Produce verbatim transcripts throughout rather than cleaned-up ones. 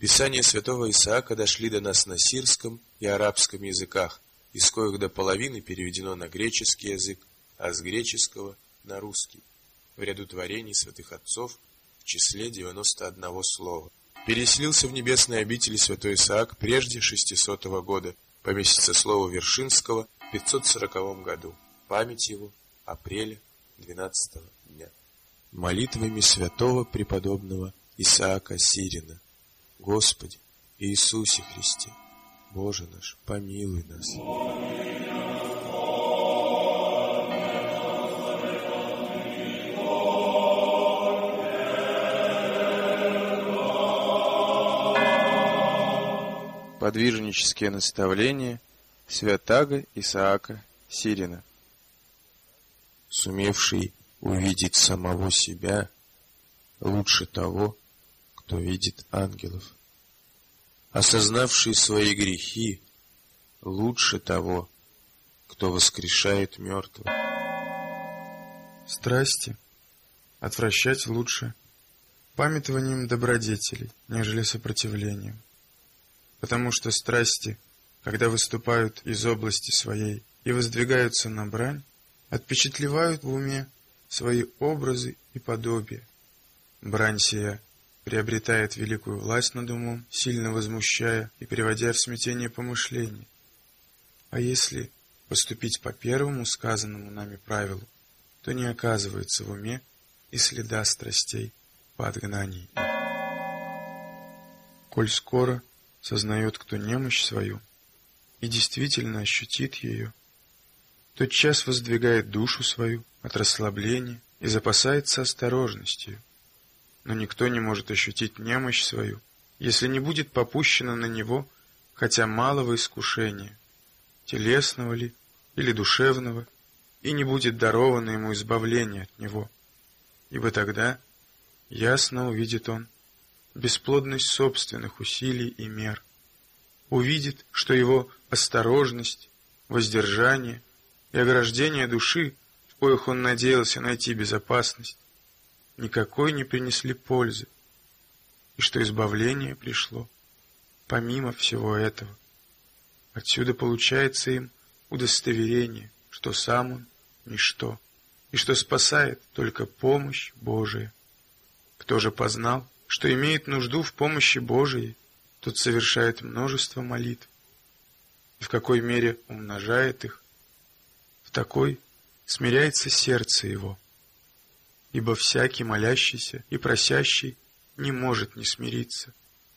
Писания святого Исаака дошли до нас на сирском и арабском языках, из коих до половины переведено на греческий язык, а с греческого на русский, в ряду творений святых отцов в числе девяносто одного слова. Переселился в небесные обители святой Исаак прежде шестисотого года, по месяцеслову Вершинского в пятьсот сороковом году. Память его апреля двенадцатого дня. Молитвами святого преподобного Исаака Сирина. Господи Иисусе Христе, Боже наш, помилуй нас. Подвижнические наставления святаго Исаака Сирина. Сумевший увидеть самого себя лучше того, кто видит ангелов. Осознавший свои грехи лучше того, кто воскрешает мертвых. Страсти отвращать лучше памятованием добродетелей, нежели сопротивлением. Потому что страсти, когда выступают из области своей и воздвигаются на брань, отпечатлевают в уме свои образы и подобия. Брань сия приобретает великую власть над умом, сильно возмущая и приводя в смятение помышлений. А если поступить по первому сказанному нами правилу, то не оказывается в уме и следа страстей по отгнании. Коль скоро сознает кто немощь свою и действительно ощутит ее, тотчас воздвигает душу свою от расслабления и запасается осторожностью. Но никто не может ощутить немощь свою, если не будет попущено на него хотя малого искушения, телесного ли или душевного, и не будет даровано ему избавление от него, ибо тогда ясно увидит он бесплодность собственных усилий и мер, увидит, что его осторожность, воздержание и ограждение души, в коих он надеялся найти безопасность, никакой не принесли пользы, и что избавление пришло помимо всего этого. Отсюда получается им удостоверение, что сам он ничто, и что спасает только помощь Божия. Кто же познал, что имеет нужду в помощи Божией, тот совершает множество молитв, и в какой мере умножает их, в такой смиряется сердце его. Ибо всякий молящийся и просящий не может не смириться.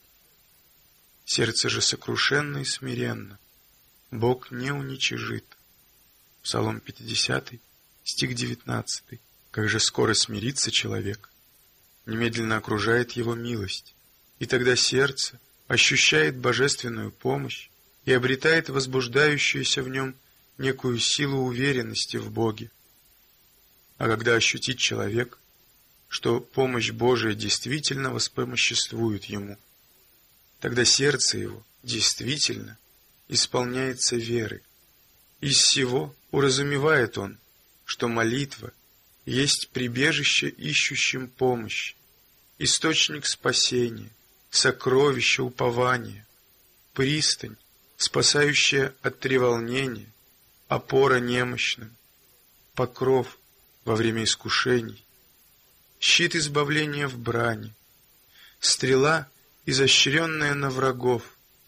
Сердце же сокрушенно и смиренно Бог не уничижит. Псалом пятидесятый, стих девятнадцатый. Как же скоро смирится человек, немедленно окружает его милость, и тогда сердце ощущает божественную помощь и обретает возбуждающуюся в нем некую силу уверенности в Боге. А когда ощутит человек, что помощь Божия действительно воспомоществует ему, тогда сердце его действительно исполняется верой. Из сего уразумевает он, что молитва есть прибежище ищущим помощи, источник спасения, сокровище упования, пристань, спасающая от треволнения, опора немощным, покров во время искушений, щит избавления в брани, стрела, изощренная на врагов,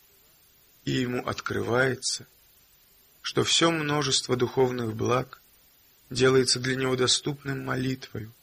и ему открывается, что все множество духовных благ делается для него доступным молитвою,